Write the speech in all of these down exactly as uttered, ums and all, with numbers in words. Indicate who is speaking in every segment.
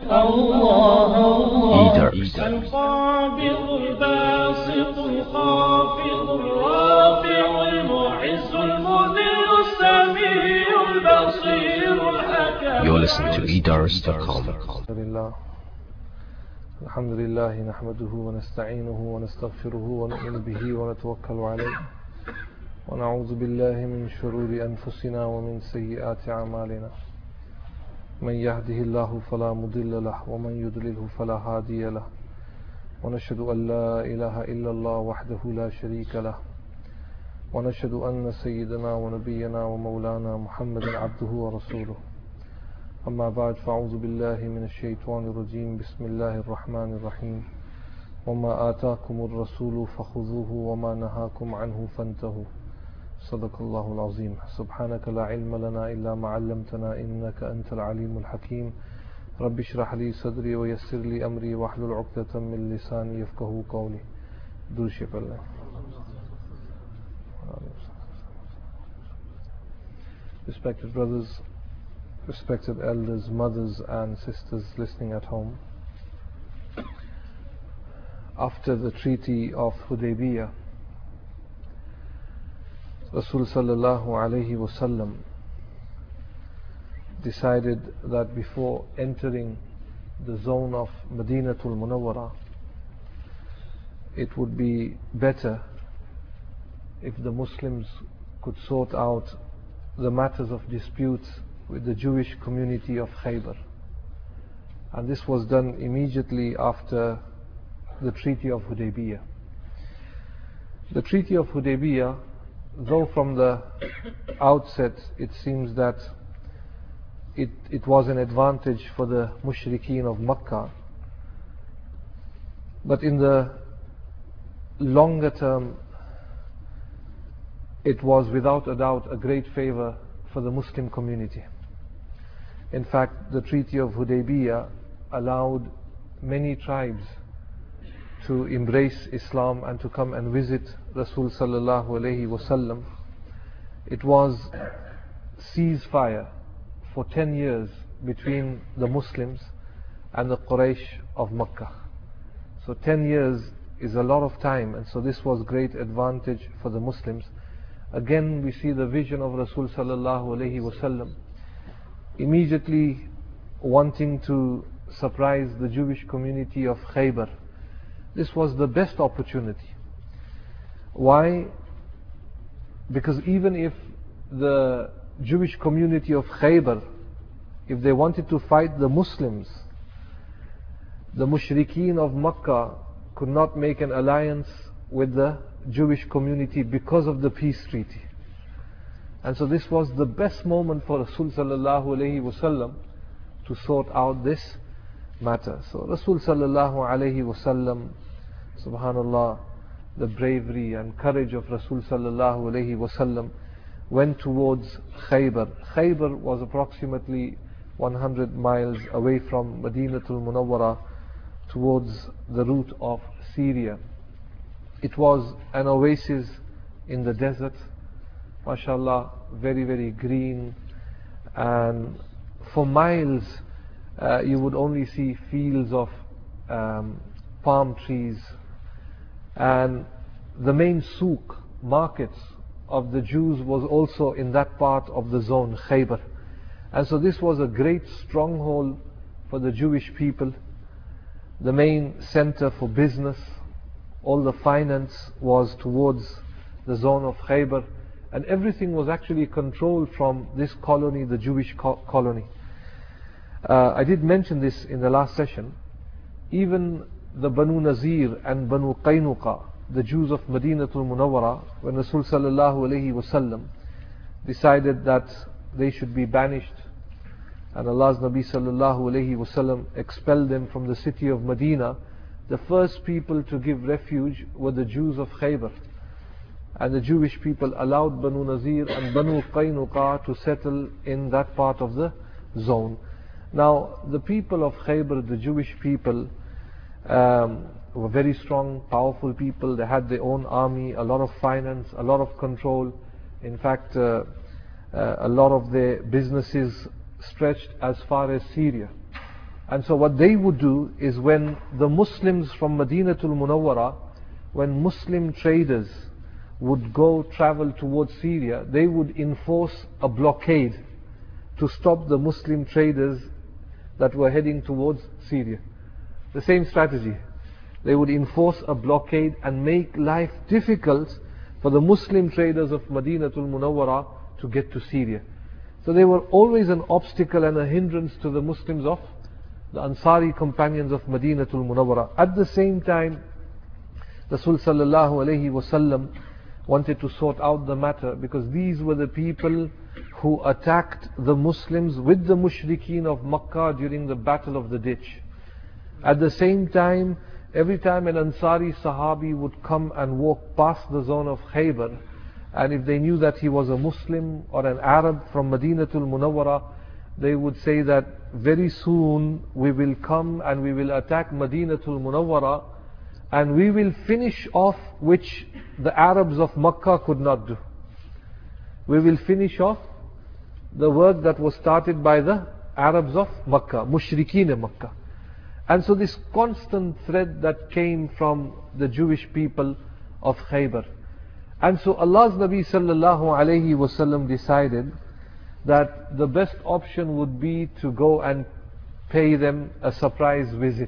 Speaker 1: الله الله
Speaker 2: Eaters.
Speaker 1: القابض الباسط الخافض الرافع المعز المذل السميع البصير الحكم.
Speaker 2: You're listening to eaters dot com.
Speaker 3: الحمد لله الحمد لله نحمده ونستعينه ونستغفره ونؤمن به ونتوكل عليه ونعوذ بالله من شرور أنفسنا ومن سيئات أعمالنا من يهده الله فلا مضل له ومن يضلله فلا هادي له ونشهد أن لا إله إلا الله وحده لا شريك له ونشهد أن سيدنا ونبينا ومولانا محمد عبده ورسوله. أما بعد فأعوذ بالله من الشيطان الرجيم. بسم الله الرحمن الرحيم. وما آتاكم الرسول فخذوه وما نهاكم عنه فانتهوا. صدق الله العظيم. سبحانك لا علم لنا إلا ما علمتنا إنك أنت العليم الحكيم. رب اشرح لي صدري ويسر لي أمري واحلل عقدة من لساني يفقهوا قولي. درود بر الله. Respected brothers, respected elders, mothers and sisters listening at home, after the Treaty of Hudaybiyah, Rasul sallallahu alayhi wasallam decided that before entering the zone of Madinatul Munawwara, it would be better if the Muslims could sort out the matters of disputes with the Jewish community of Khaybar. And this was done immediately after the Treaty of Hudaybiyah. The Treaty of Hudaybiyah, though from the outset it seems that it, it was an advantage for the mushrikeen of Makkah, but in the longer term it was without a doubt a great favor for the Muslim community. In fact, the Treaty of Hudaybiyah allowed many tribes to embrace Islam and to come and visit Rasul sallallahu alayhi wasallam. It was ceasefire for ten years between the Muslims and the Quraysh of Makkah. So ten years is a lot of time, and so this was great advantage for the Muslims. Again, we see the vision of Rasul sallallahu alayhi wasallam immediately wanting to surprise the Jewish community of Khaybar. This was the best opportunity. Why? Because even if the Jewish community of Khaybar, if they wanted to fight the Muslims, the mushrikeen of Makkah could not make an alliance with the Jewish community because of the peace treaty. And so this was the best moment for Rasul sallallahu alayhi wasallam to sort out this matter. So Rasul sallallahu alayhi wasallam, subhanallah, the bravery and courage of Rasul sallallahu alayhi wasallam went towards Khaybar. Khaybar was approximately one hundred miles away from Madinatul Munawwara, towards the route of Syria. It was an oasis in the desert, mashallah, very very green, and for miles uh, you would only see fields of um, palm trees, and the main souk, markets of the Jews, was also in that part of the zone, Khaybar. And so this was a great stronghold for the Jewish people, the main center for business. All the finance was towards the zone of Khaybar, and everything was actually controlled from this colony, the Jewish co colony. Uh, I did mention this in the last session. Even the Banu Nazir and Banu Qaynuqa, the Jews of Madinatul Munawwara, when Rasul sallallahu alayhi wasallam decided that they should be banished, and Allah's Nabi sallallahu alayhi wasallam expelled them from the city of Medina, the first people to give refuge were the Jews of Khaybar. And the Jewish people allowed Banu Nazir and Banu Qaynuqa to settle in that part of the zone. Now, the people of Khaybar, the Jewish people, um, were very strong, powerful people. They had their own army, a lot of finance, a lot of control. In fact, uh, uh, a lot of their businesses stretched as far as Syria. And so what they would do is, when the Muslims from Madinatul Munawwara, when Muslim traders would go travel towards Syria, they would enforce a blockade to stop the Muslim traders that were heading towards Syria. The same strategy. They would enforce a blockade and make life difficult for the Muslim traders of Madinatul Munawwara to get to Syria. So they were always an obstacle and a hindrance to the Muslims of the Ansari companions of Madinatul Munawwara. At the same time, Rasul sallallahu alayhi wasallam wanted to sort out the matter, because these were the people who attacked the Muslims with the mushrikeen of Makkah during the Battle of the Ditch. At the same time, every time an Ansari Sahabi would come and walk past the zone of Khaybar, and if they knew that he was a Muslim or an Arab from Madinatul Munawwara, they would say that very soon we will come and we will attack Madinatul Munawwara, and we will finish off which the Arabs of Makkah could not do. We will finish off the work that was started by the Arabs of Makkah, Mushrikeen Makkah. And so this constant thread that came from the Jewish people of Khaybar. And so Allah's Nabi sallallahu alayhi wasallam decided that the best option would be to go and pay them a surprise visit.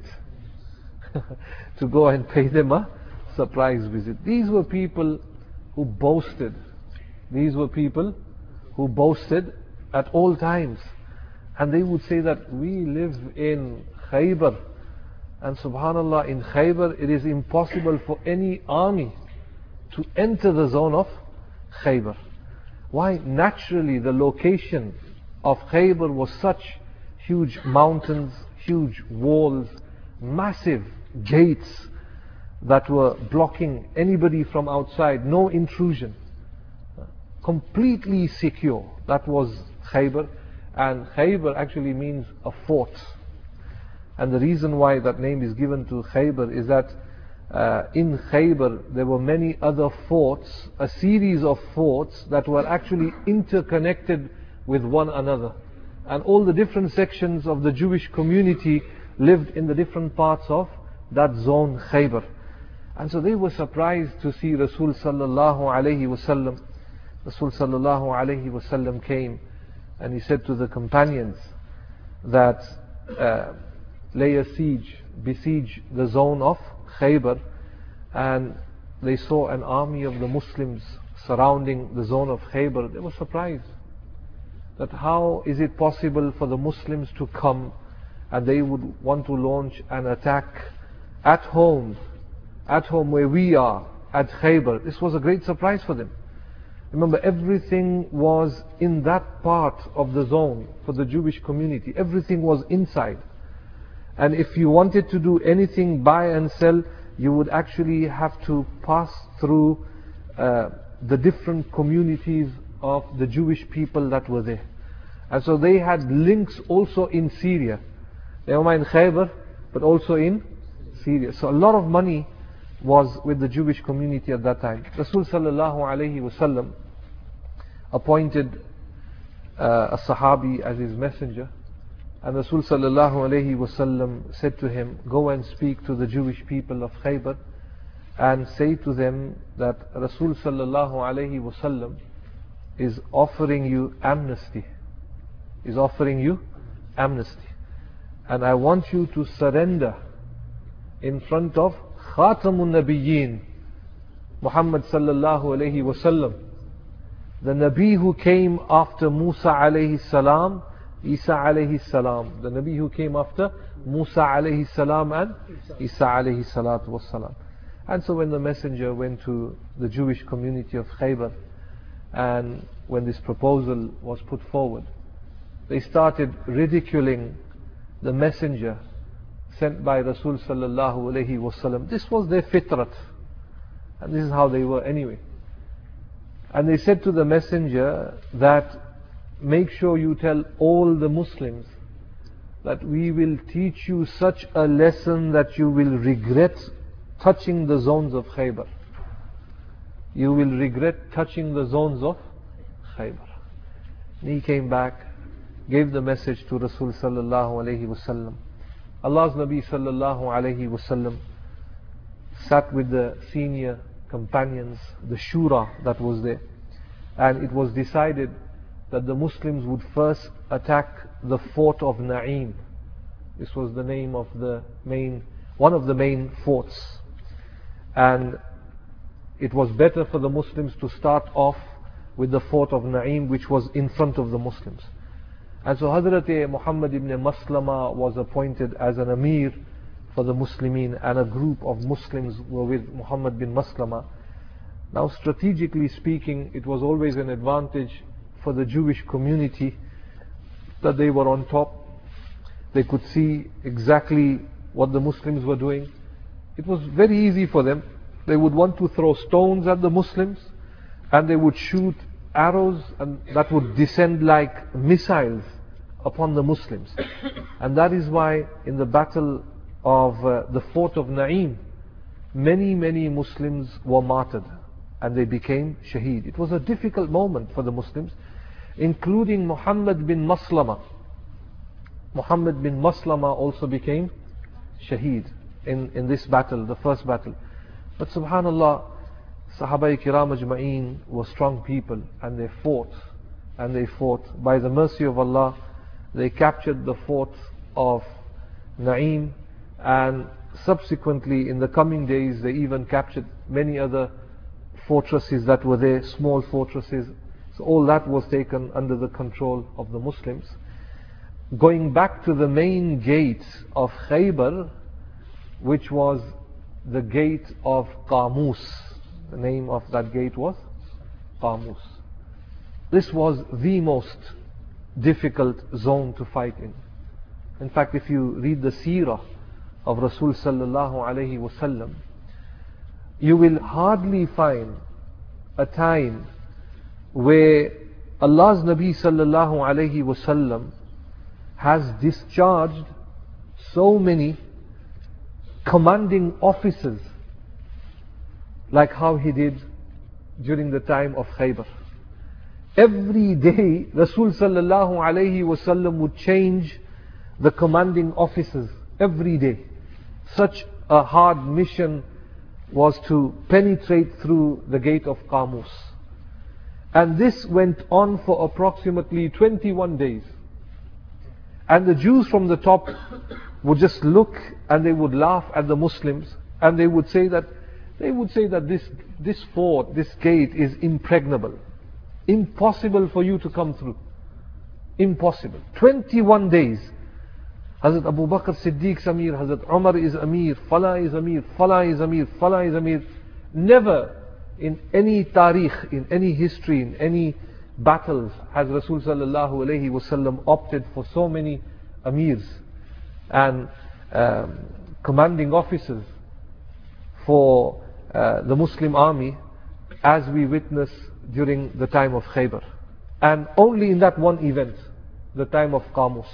Speaker 3: To go and pay them a surprise visit. These were people who boasted. These were people who boasted at all times. And they would say that we live in Khaybar. And subhanallah, in Khaybar it is impossible for any army to enter the zone of Khaybar. Why? Naturally the location of Khaybar was such huge mountains, huge walls, massive gates that were blocking anybody from outside, no intrusion. Completely secure. That was Khaybar. And Khaybar actually means a fort. And the reason why that name is given to Khaybar is that uh, in Khaybar there were many other forts, a series of forts that were actually interconnected with one another. And all the different sections of the Jewish community lived in the different parts of that zone, Khaybar. And so they were surprised to see Rasul sallallahu alayhi wasallam. Rasul sallallahu alayhi wasallam came and he said to the companions that uh, lay a siege, besiege the zone of Khaybar. And they saw an army of the Muslims surrounding the zone of Khaybar. They were surprised that how is it possible for the Muslims to come and they would want to launch an attack at home, at home where we are, at Khaybar. This was a great surprise for them. Remember, everything was in that part of the zone for the Jewish community. Everything was inside. And if you wanted to do anything, buy and sell, you would actually have to pass through uh, the different communities of the Jewish people that were there. And so they had links also in Syria. They were in Khaybar, but also in Syria. So a lot of money was with the Jewish community at that time. Rasul sallallahu alayhi wasallam appointed uh, a Sahabi as his messenger. And Rasul sallallahu alayhi wasallam said to him, go and speak to the Jewish people of Khaybar and say to them that Rasul sallallahu alayhi wasallam is offering you amnesty. Is offering you amnesty. And I want you to surrender in front of Khatamun Nabiyyin, Muhammad sallallahu alayhi wasallam, the Nabi who came after Musa alayhi salam, Isa alayhi salam, the Nabi who came after Musa alayhi salam and Isa alayhi salatu wassalam. And so when the messenger went to the Jewish community of Khaybar, and when this proposal was put forward, they started ridiculing the messenger sent by Rasul sallallahu alayhi wasallam. This was their fitrat, and this is how they were anyway. And they said to the messenger that make sure you tell all the Muslims that we will teach you such a lesson that you will regret touching the zones of Khaybar. You will regret touching the zones of Khaybar. And he came back, gave the message to Rasul sallallahu alayhi wasallam, Allah's Nabi sallallahu alayhi wasallam sat with the senior companions, the shura that was there, and it was decided that the Muslims would first attack the fort of Na'im. This was the name of the main, one of the main forts, and it was better for the Muslims to start off with the fort of Na'im, which was in front of the Muslims. And so Hazrat Muhammad ibn Maslama was appointed as an Amir for the Muslimin, and a group of Muslims were with Muhammad bin Maslama. Now, strategically speaking, it was always an advantage for the Jewish community that they were on top. They could see exactly what the Muslims were doing. It was very easy for them. They would want to throw stones at the Muslims, and they would shoot arrows, and that would descend like missiles upon the Muslims. And that is why in the battle of uh, the fort of Na'im, many, many Muslims were martyred, and they became shaheed. It was a difficult moment for the Muslims, including Muhammad bin Maslama. Muhammad bin Maslama also became shaheed in, in this battle, the first battle. But subhanallah, Sahaba Kiram Ajma'een were strong people, and they fought, and they fought. By the mercy of Allah, they captured the fort of Na'im, and subsequently in the coming days they even captured many other fortresses that were there, small fortresses. So all that was taken under the control of the Muslims. Going back to the main gate of Khaybar, which was the gate of Qamus. The name of that gate was Qamus. This was the most difficult zone to fight in. In fact, if you read the seerah of Rasul sallallahu alayhi wasallam, you will hardly find a time where Allah's Nabi sallallahu alayhi wasallam has discharged so many commanding officers like how he did during the time of Khaybar. Every day Rasul sallallahu alayhi wasallam would change the commanding officers every day. Such a hard mission was to penetrate through the gate of Qamus. And this went on for approximately twenty-one days. And the Jews from the top would just look, and they would laugh at the Muslims, and they would say that they would say that this this fort, this gate is impregnable. Impossible for you to come through. Impossible. twenty-one days. Hazrat Abu Bakr Siddiq is Amir, Hazrat Umar is Amir, Fala is Amir, Fala is Amir, Fala is Amir. Never in any tarikh, in any history, in any battles has Rasul sallallahu alayhi wasallam opted for so many Amirs and um, commanding officers for uh, the Muslim army as we witness during the time of Khaybar. And only in that one event, the time of Qamus.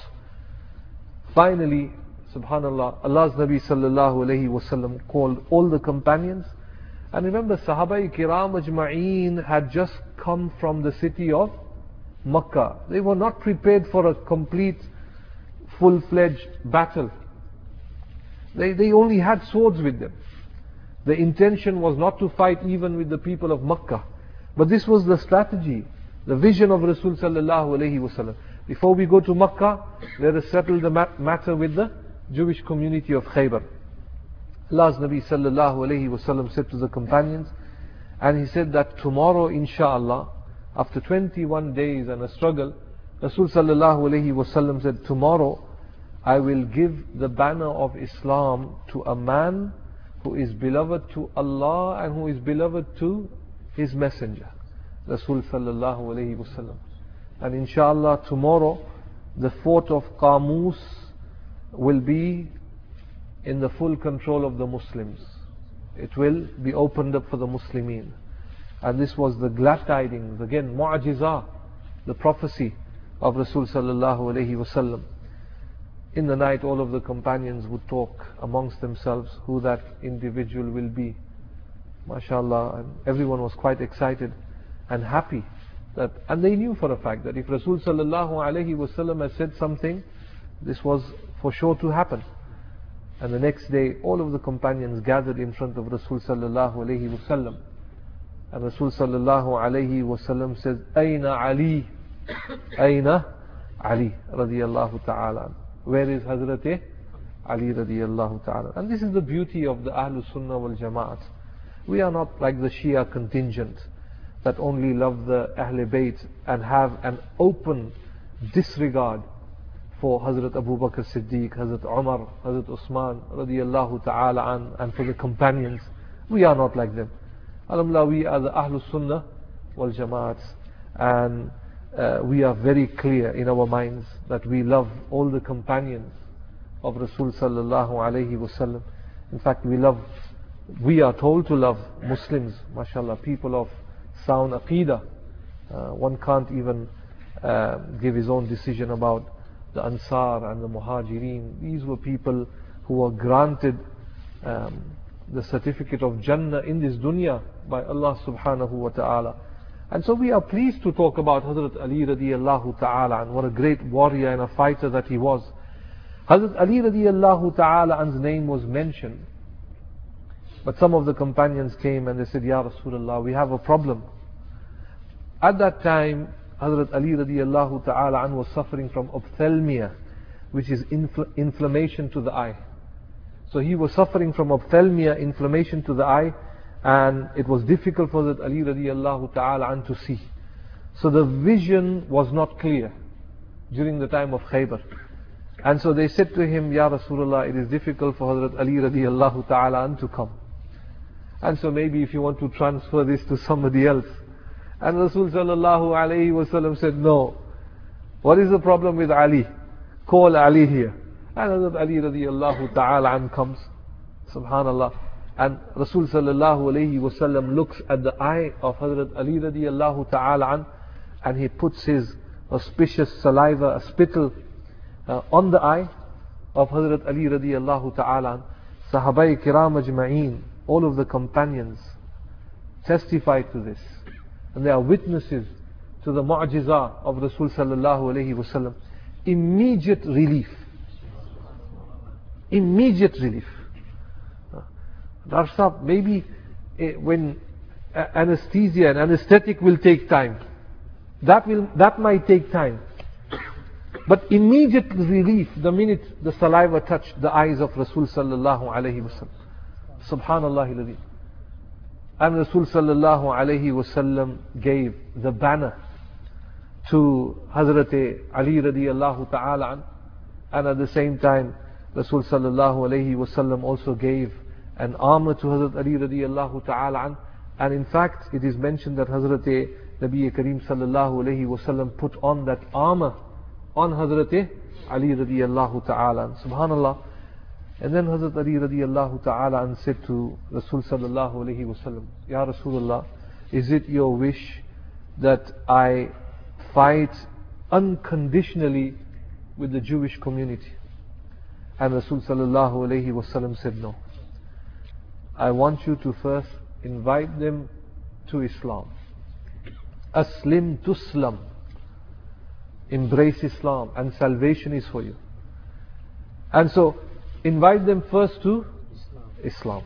Speaker 3: Finally, subhanallah, Allah's Nabi sallallahu alayhi wasallam called all the companions. And remember, Sahaba Kiram Ajma'een had just come from the city of Makkah. They were not prepared for a complete, full-fledged battle. They, they only had swords with them. The intention was not to fight even with the people of Makkah. But this was the strategy, the vision of Rasul sallallahu alayhi wasallam. Before we go to Makkah, let us settle the matter with the Jewish community of Khaybar. Allah's Nabi sallallahu alayhi wasallam said to the companions, and he said that tomorrow inshallah, after twenty-one days and a struggle, Rasul sallallahu alayhi wasallam said, tomorrow I will give the banner of Islam to a man who is beloved to Allah and who is beloved to His Messenger, Rasul sallallahu alayhi wasallam. And inshallah tomorrow the fort of Qamus will be in the full control of the Muslims. It will be opened up for the Muslimin. And this was the glad tidings, again mu'ajizah, the prophecy of Rasul sallallahu alayhi wasallam. In the night all of the companions would talk amongst themselves who that individual will be. MashaAllah, and everyone was quite excited and happy. That, and they knew for a fact that if Rasul sallallahu alayhi wasallam had said something, this was for sure to happen. And the next day, all of the companions gathered in front of Rasul sallallahu alayhi wasallam. And Rasul sallallahu alayhi wasallam says, Aina Ali? Aina Ali radiyallahu ta'ala. Where is Hazrat Ali radiyallahu ta'ala? And this is the beauty of the Ahlul Sunnah wal Jama'at. We are not like the Shia contingent that only love the Ahl Bayt and have an open disregard for Hazrat Abu Bakr Siddiq, Hazrat Umar, Hazrat Usman radiyallahu ta'ala an, and for the companions. We are not like them. Alhamdulillah, we are the Ahlul Sunnah wal Jama'at, and uh, we are very clear in our minds that we love all the companions of Rasul sallallahu alayhi wasallam. In fact, we love, we are told to love Muslims, mashallah, people of sound aqeedah. Uh, one can't even uh, give his own decision about the Ansar and the Muhajirin. These were people who were granted um, the certificate of Jannah in this dunya by Allah subhanahu wa ta'ala. And so we are pleased to talk about Hazrat Ali radiyallahu ta'ala, and what a great warrior and a fighter that he was. Hazrat Ali radiyallahu ta'ala an's name was mentioned, but some of the companions came and they said, Ya Rasulullah, we have a problem. At that time, Hazrat Ali radiyallahu ta'ala an was suffering from ophthalmia, which is infl inflammation to the eye. So he was suffering from ophthalmia, inflammation to the eye, and it was difficult for Hazrat Ali radiyallahu ta'ala an to see. So the vision was not clear during the time of Khaybar. And so they said to him, Ya Rasulullah, it is difficult for Hazrat Ali radiyallahu ta'ala an to come. And so maybe if you want to transfer this to somebody else. And Rasul sallallahu alayhi wasallam said, no. What is the problem with Ali? Call Ali here. And Hazrat Ali radiyallahu ta'ala an comes. Subhanallah. And Rasul sallallahu alayhi wasallam looks at the eye of Hazrat Ali radiyallahu ta'ala an, and he puts his auspicious saliva, a spittle, uh, on the eye of Hazrat Ali radiyallahu ta'ala an. Sahabai kiram ajma'een, all of the companions testify to this. And they are witnesses to the mu'jizah of Rasul sallallahu alayhi wasallam. Immediate relief. Immediate relief. Darsab, maybe eh, when uh, anesthesia and anesthetic will take time. That will that might take time. But immediate relief the minute the saliva touched the eyes of Rasul sallallahu alayhi wasallam. Subhanallah alladhi. And Rasul sallallahu alayhi wasallam gave the banner to Hazrat Ali radiyallahu ta'ala an, and at the same time Rasul sallallahu alayhi wasallam also gave an armor to Hazrat Ali radiyallahu ta'ala an. And in fact it is mentioned that Hazrat Nabi Kareem sallallahu alayhi wasallam put on that armor on Hazrat Ali radiyallahu ta'ala an. Subhanallah. And then Hazrat Ali radiyallahu ta'ala an said to Rasul sallallahu alayhi wasallam, Ya Rasulullah, is it your wish that I fight unconditionally with the Jewish community? And Rasul sallallahu alayhi wasallam said, no. I want you to first invite them to Islam. Aslim tuslam. Embrace Islam and salvation is for you. And so invite them first to Islam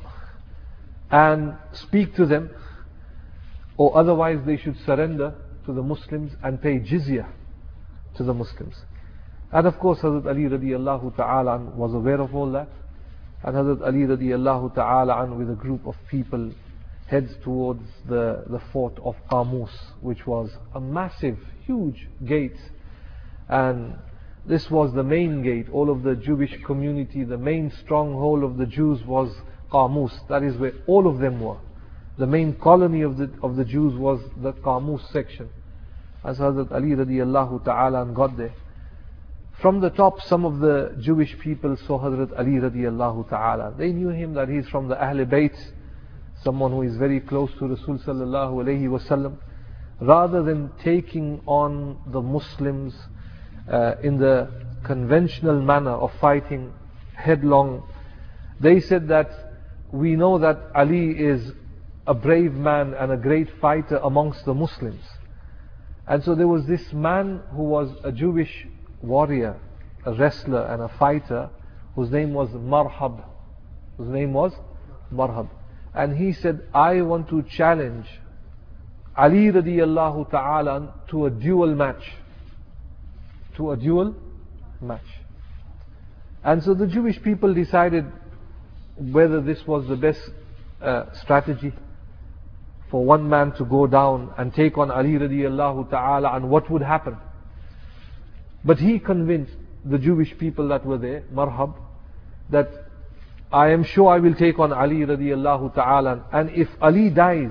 Speaker 3: and speak to them, or otherwise they should surrender to the Muslims and pay jizya to the Muslims. And of course Hazrat Ali radiyallahu ta'ala an was aware of all that, and Hazrat Ali radiyallahu ta'ala an with a group of people heads towards the, the fort of Qamus, which was a massive, huge gate, and this was the main gate. All of the Jewish community, the main stronghold of the Jews was Qamus. That is where all of them were. The main colony of the of the Jews was the Qamus section. As Hazrat Ali radiyallahu ta'ala got there, from the top some of the Jewish people saw Hazrat Ali radiyallahu ta'ala. They knew him that he is from the Ahl Bayt, someone who is very close to Rasul sallallahu alayhi wasallam. Rather than taking on the Muslims Uh, in the conventional manner of fighting headlong, they said that we know that Ali is a brave man and a great fighter amongst the Muslims. And so there was this man who was a Jewish warrior, a wrestler and a fighter, whose name was Marhab. Whose name was Marhab. And he said, I want to challenge Ali radiallahu ta'ala to a dual match. To a dual match. And so the Jewish people decided whether this was the best uh, strategy for one man to go down and take on Ali radiallahu ta'ala, and what would happen. But he convinced the Jewish people that were there, Marhab, that I am sure I will take on Ali radiallahu ta'ala, and if Ali dies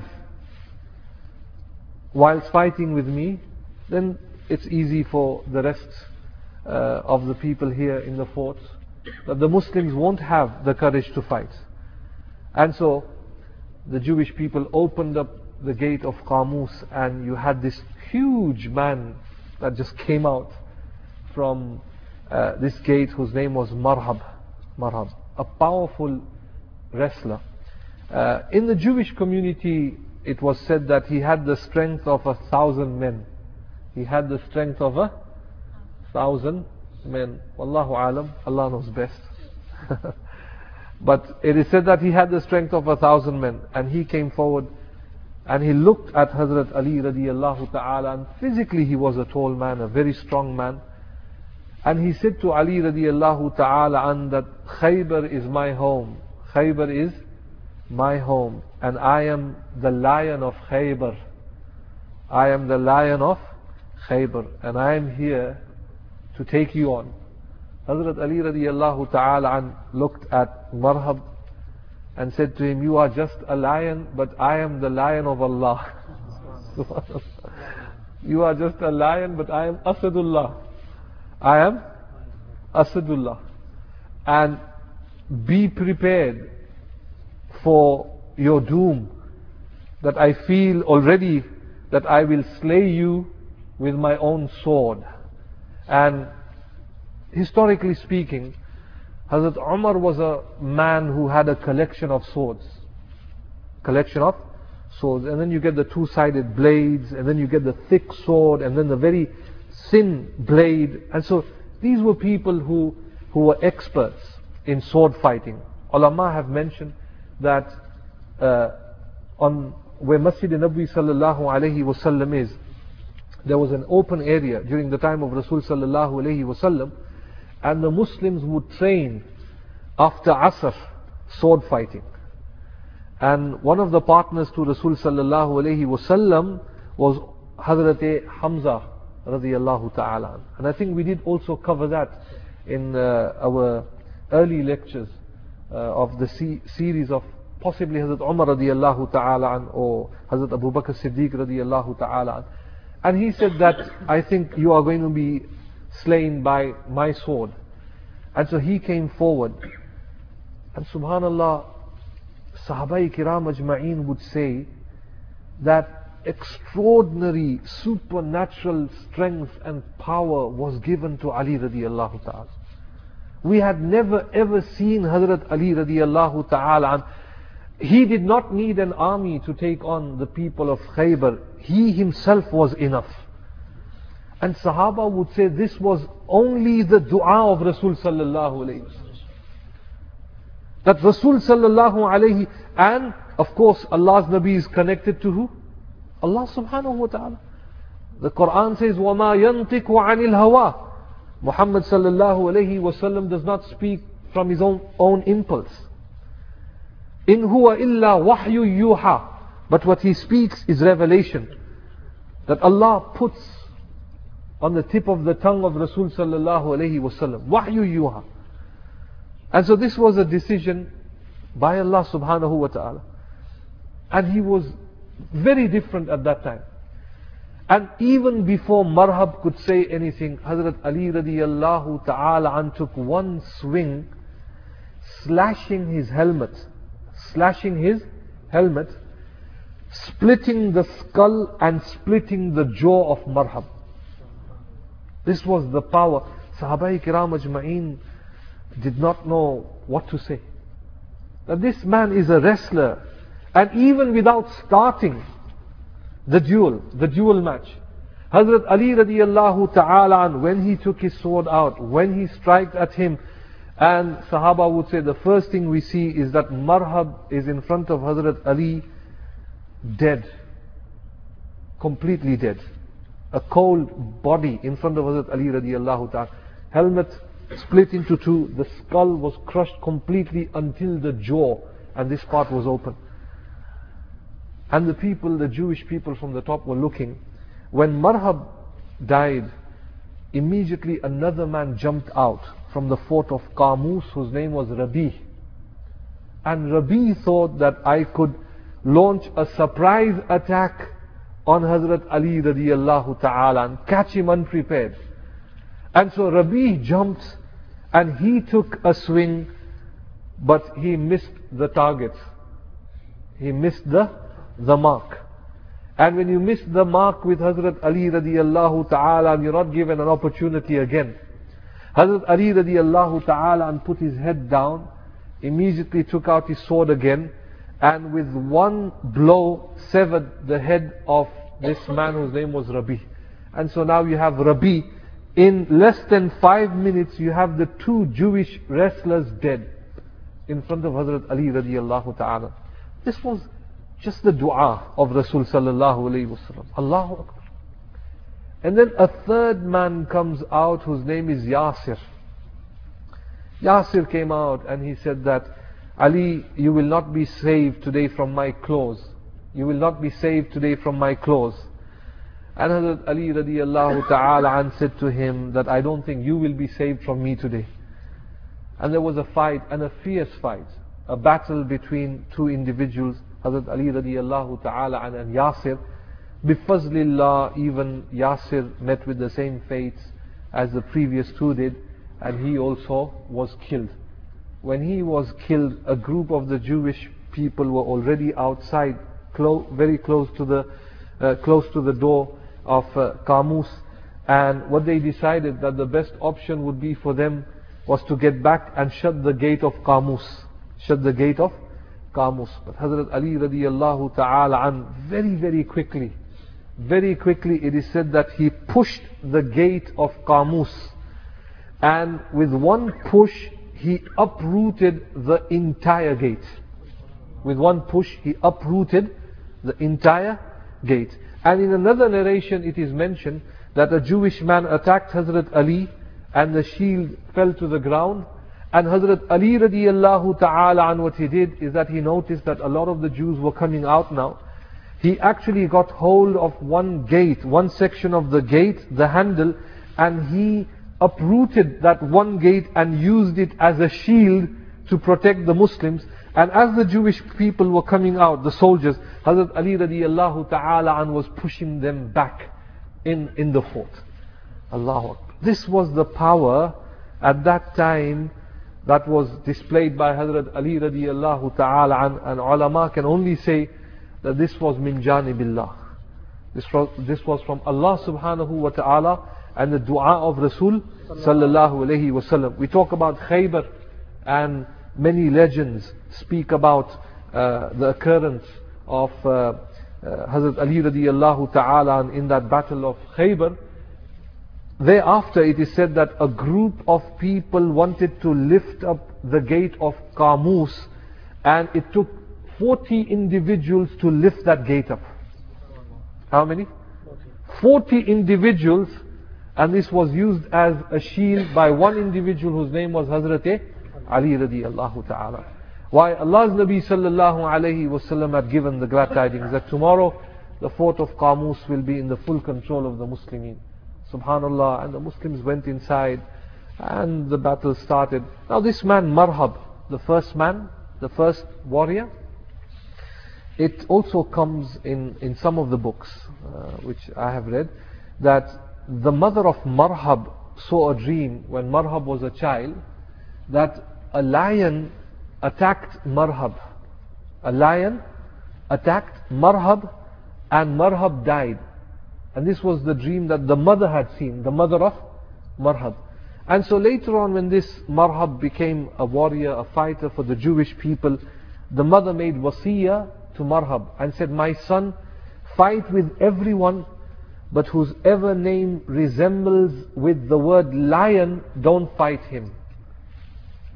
Speaker 3: whilst fighting with me, then it's easy for the rest uh, of the people here in the forts, that the Muslims won't have the courage to fight. And so the Jewish people opened up the gate of Qamus, and you had this huge man that just came out from uh, this gate, whose name was Marhab. Marhab, a powerful wrestler. Uh, in the Jewish community, it was said that he had the strength of a thousand men. He had the strength of a thousand men. Wallahu alam, Allah knows best. But it is said that he had the strength of a thousand men, and he came forward and he looked at Hazrat Ali radiallahu ta'ala, and physically he was a tall man, a very strong man. And he said to Ali radiallahu ta'ala an that Khaybar is my home. Khaybar is my home, and I am the lion of Khaybar. I am the lion of Khaybar, and I am here to take you on. Hazrat Ali radiallahu ta'ala an looked at Marhab and said to him, you are just a lion, but I am the lion of Allah. You are just a lion, but I am Asadullah. I am Asadullah. And be prepared for your doom, that I feel already that I will slay you with my own sword. And historically speaking, Hazrat Umar was a man who had a collection of swords. Collection of swords. And then you get the two-sided blades, and then you get the thick sword, and then the very thin blade. And so these were people who, who were experts in sword fighting. Ulama have mentioned that uh, on where Masjid Nabawi sallallahu alayhi wasallam is, there was an open area during the time of Rasul sallallahu alayhi wasallam, and the Muslims would train after Asr sword fighting. And one of the partners to Rasul sallallahu alayhi wasallam was Hazrat Hamza radiyallahu ta'ala. And I think we did also cover that in uh, our early lectures uh, of the se series of possibly Hazrat Umar radiyallahu ta'ala or Hazrat Abu Bakr Siddiq radiyallahu ta'ala. And he said that, I think you are going to be slain by my sword. And so he came forward, and subhanallah, Sahabai Kiram Ajma'een would say that extraordinary supernatural strength and power was given to Ali radiallahu ta'ala. We had never ever seen Hazrat Ali radiallahu ta'ala. He did not need an army to take on the people of Khaybar. He himself was enough. And Sahaba would say this was only the dua of Rasul sallallahu alayhi wa sallam. That Rasul sallallahu alayhi, and of course Allah's Nabi is connected to who? Allah subhanahu wa ta'ala. The Quran says, وَمَا يَنْطِقُ عَنِ الْهَوَىٰ. Muhammad sallallahu alayhi wa sallam does not speak from his own, own impulse. In huwa illa wahyu yuha. But what he speaks is revelation that Allah puts on the tip of the tongue of Rasul sallallahu alayhi wa sallam. Wahyu yuha. And so this was a decision by Allah subhanahu wa ta'ala. And he was very different at that time. And even before Marhab could say anything, Hazrat Ali radiyallahu ta'ala an took one swing, slashing his helmet, slashing his helmet, splitting the skull and splitting the jaw of Marhab. This was the power. Sahabai Kiram Ajma'een did not know what to say. That this man is a wrestler, and even without starting the duel, the duel match, Hazrat Ali radiyallahu ta'ala, when he took his sword out, when he struck at him, And Sahaba would say the first thing we see is that Marhab is in front of Hazrat Ali, dead, completely dead. A cold body in front of Hazrat Ali radiallahu ta'ala. Helmet split into two, the skull was crushed completely until the jaw, and this part was open. And the people, the Jewish people from the top were looking. When Marhab died, immediately another man jumped out from the fort of Qamus, whose name was Rabi. And Rabi thought that I could launch a surprise attack on Hazrat Ali radiallahu ta'ala and catch him unprepared. And so Rabi jumped and he took a swing, but he missed the target. He missed the, the mark. And when you miss the mark with Hazrat Ali radiallahu ta'ala, and you're not given an opportunity again, Hazrat Ali radiallahu ta'ala and put his head down, immediately took out his sword again, and with one blow severed the head of this man whose name was Rabi. And so now you have Rabi. In less than five minutes you have the two Jewish wrestlers dead in front of Hazrat Ali radiallahu ta'ala. This was just the dua of Rasul sallallahu alayhi wa sallam. Allahu Akbar. And then a third man comes out whose name is Yasir. Yasir came out and he said that, Ali, you will not be saved today from my claws. You will not be saved today from my claws. And Hazrat Ali radiallahu ta'ala and said to him that I don't think you will be saved from me today. And there was a fight, and a fierce fight, a battle between two individuals, Hazrat Ali radiallahu ta'ala and, and Yasir. Bifazlillah, even Yasir met with the same fate as the previous two did, and he also was killed. When he was killed, a group of the Jewish people were already outside, clo very close to the uh, close to the door of uh, Qamus, and what they decided that the best option would be for them was to get back and shut the gate of Qamus, shut the gate of Qamus. But Hazrat Ali radiallahu ta'ala an very very quickly, very quickly it is said that he pushed the gate of Qamus, and with one push he uprooted the entire gate. With one push he uprooted the entire gate. And in another narration it is mentioned that a Jewish man attacked Hazrat Ali and the shield fell to the ground. And Hazrat Ali radiallahu ta'ala and what he did is that he noticed that a lot of the Jews were coming out now. He actually got hold of one gate, one section of the gate, the handle, and he uprooted that one gate and used it as a shield to protect the Muslims. And as the Jewish people were coming out, the soldiers, Hazrat Ali radiallahu ta'ala an was pushing them back in, in the fort. Allahu Akbar. This was the power at that time that was displayed by Hazrat Ali radiallahu ta'ala an, and ulama can only say that this was min janibillah. This was, this was from Allah subhanahu wa ta'ala and the dua of Rasul sallallahu alayhi wa sallam. We talk about Khaybar, and many legends speak about uh, the occurrence of uh, uh, Hazrat Ali radiallahu ta'ala in that battle of Khaybar. Thereafter it is said that a group of people wanted to lift up the gate of Qamus, and it took forty individuals to lift that gate up. How many? forty individuals, and this was used as a shield by one individual whose name was Hazrat Ali radiallahu ta'ala. Why? Allah's Nabi sallallahu alayhi wa sallam had given the glad tidings that tomorrow the fort of Qamus will be in the full control of the Muslimin. Subhanallah. And the Muslims went inside and the battle started. Now this man Marhab, the first man, the first warrior, it also comes in, in some of the books uh, which I have read, that the mother of Marhab saw a dream when Marhab was a child, that a lion attacked Marhab. A lion attacked Marhab and Marhab died. And this was the dream that the mother had seen, the mother of Marhab. And so later on, when this Marhab became a warrior, a fighter for the Jewish people, the mother made wasiyah to Marhab and said, my son, fight with everyone, but whosever name resembles with the word lion, don't fight him.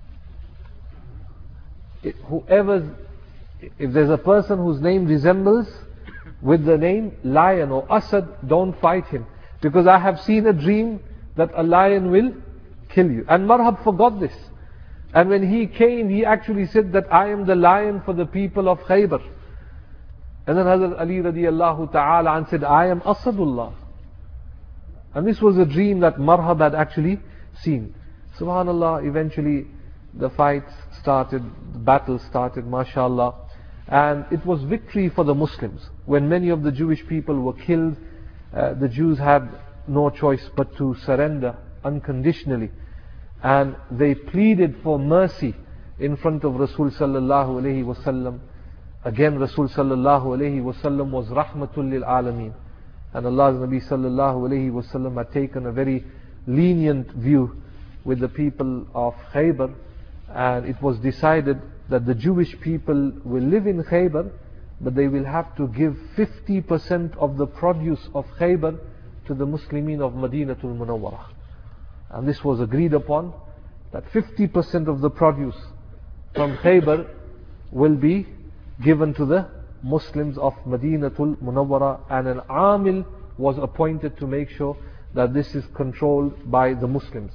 Speaker 3: whoever, if there's a person whose name resembles with the name lion or Asad, don't fight him. Because I have seen a dream that a lion will kill you. And Marhab forgot this. And when he came, he actually said that I am the lion for the people of Khaybar. And then Hazrat Ali radiallahu ta'ala said, I am Asadullah. And this was a dream that Marhab had actually seen. Subhanallah, eventually the fight started, the battle started, mashallah. And it was victory for the Muslims. When many of the Jewish people were killed, uh, the Jews had no choice but to surrender unconditionally. And they pleaded for mercy in front of Rasul sallallahu alayhi wasallam. Again, Rasul sallallahu alayhi wasallam was rahmatul lil alameen. And Allah's Nabi sallallahu alayhi wasallam had taken a very lenient view with the people of Khaybar. And it was decided that the Jewish people will live in Khaybar, but they will have to give fifty percent of the produce of Khaybar to the Muslimin of Madinatul Munawwarah. And this was agreed upon, that fifty percent of the produce from Khaybar will be given to the Muslims of Madinatul Munawwarah, and an amil was appointed to make sure that this is controlled by the Muslims.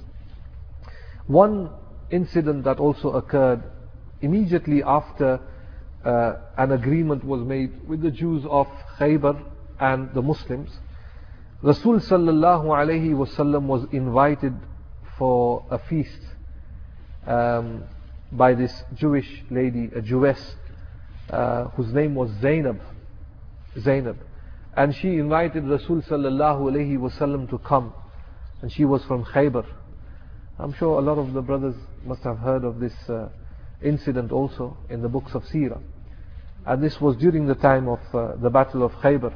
Speaker 3: One incident that also occurred immediately after uh, an agreement was made with the Jews of Khaybar and the Muslims, Rasul sallallahu alayhi wasallam was invited for a feast um, by this Jewish lady, a Jewess, uh, whose name was Zainab. Zainab. And she invited Rasul sallallahu alayhi wasallam to come. And she was from Khaybar. I'm sure a lot of the brothers must have heard of this uh, incident also in the books of Seerah. And this was during the time of uh, the Battle of Khaybar.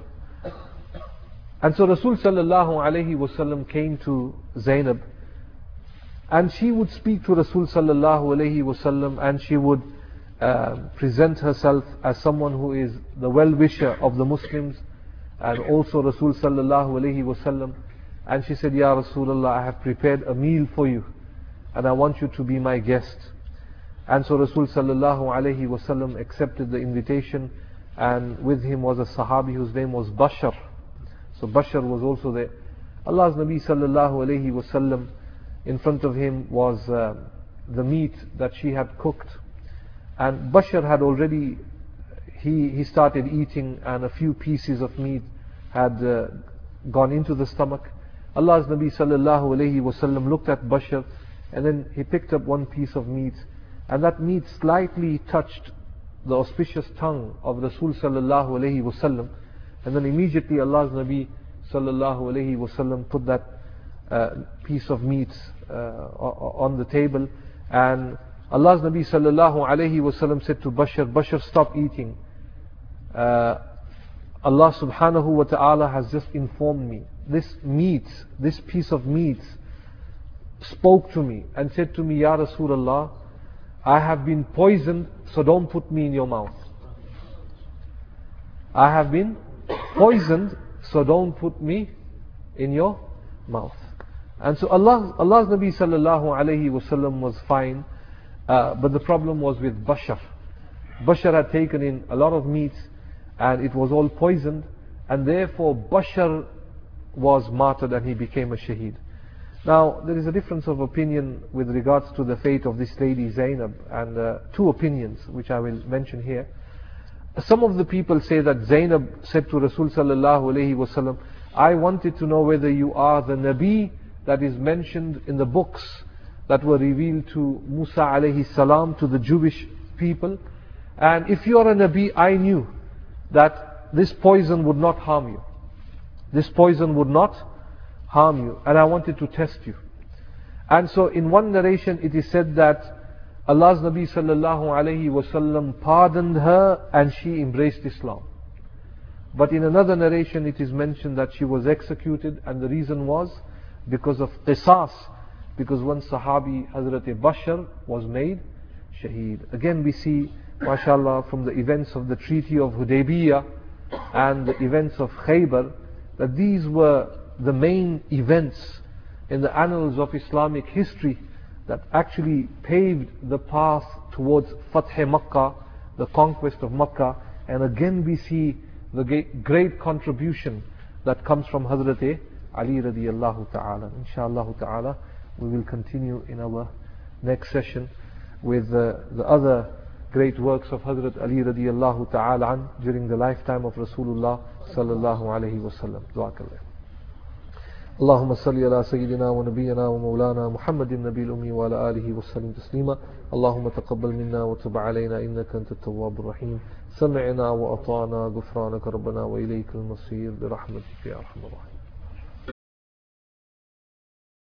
Speaker 3: And so Rasul sallallahu alayhi wasallam came to Zainab, and she would speak to Rasul sallallahu alayhi wasallam, and she would uh, present herself as someone who is the well-wisher of the Muslims, and also Rasul sallallahu alayhi wasallam. And she said, Ya Rasulullah, I have prepared a meal for you, and I want you to be my guest. And so Rasul sallallahu alayhi wasallam accepted the invitation, and with him was a Sahabi whose name was Bashar. So Bashar was also there. Allah's Nabi sallallahu alayhi wasallam, in front of him was uh, the meat that she had cooked. And Bashar had already, he, he started eating, and a few pieces of meat had uh, gone into the stomach. Allah's Nabi sallallahu alayhi wasallam looked at Bashar, and then he picked up one piece of meat, and that meat slightly touched the auspicious tongue of Rasul sallallahu alayhi wasallam. And then immediately Allah's Nabi sallallahu alayhi wasallam put that uh, piece of meat uh, on the table, and Allah's Nabi sallallahu alayhi wasallam said to Bashar, Bashar, stop eating. Uh, Allah subhanahu wa ta'ala has just informed me. This meat, this piece of meat spoke to me and said to me, Ya Rasulullah, I have been poisoned, so don't put me in your mouth. I have been poisoned, so don't put me in your mouth. And so Allah, Allah's Nabi sallallahu alayhi wasallam was fine, uh, but the problem was with Bashar. Bashar had taken in a lot of meat, and it was all poisoned, and therefore Bashar was martyred and he became a shaheed. Now there is a difference of opinion with regards to the fate of this lady Zainab, and uh, two opinions which I will mention here. Some of the people say that Zainab said to Rasul sallallahu alayhi wasallam, I wanted to know whether you are the Nabi that is mentioned in the books that were revealed to Musa alayhi salam, to the Jewish people. And if you are a Nabi, I knew that this poison would not harm you. This poison would not harm you, and I wanted to test you. And so in one narration it is said that Allah's Nabi sallallahu alayhi wasallam pardoned her and she embraced Islam. But in another narration it is mentioned that she was executed, and the reason was because of qisas, because one Sahabi, Hazrat Bashar, was made shaheed. Again we see, mashallah, from the events of the Treaty of Hudaybiyah and the events of Khaybar, that these were the main events in the annals of Islamic history that actually paved the path towards Fath Makkah, the conquest of Makkah. And again we see the great contribution that comes from Hazrat Ali radiyallahu ta'ala. Inshallah ta'ala, we will continue in our next session with uh, the other great works of Hazrat Ali radiyallahu ta'ala an during the lifetime of Rasulullah sallallahu alayhi wa sallam. Dua kare. اللهم صل على سيدنا ونبينا ومولانا محمد النبي الأمي وعلى آله وسلم تسليما. اللهم تقبل منا وتب علينا إنك أنت التواب الرحيم. سمعنا وأطعنا غفرانك ربنا وإليك المصير برحمتك يا أرحم الراحمين.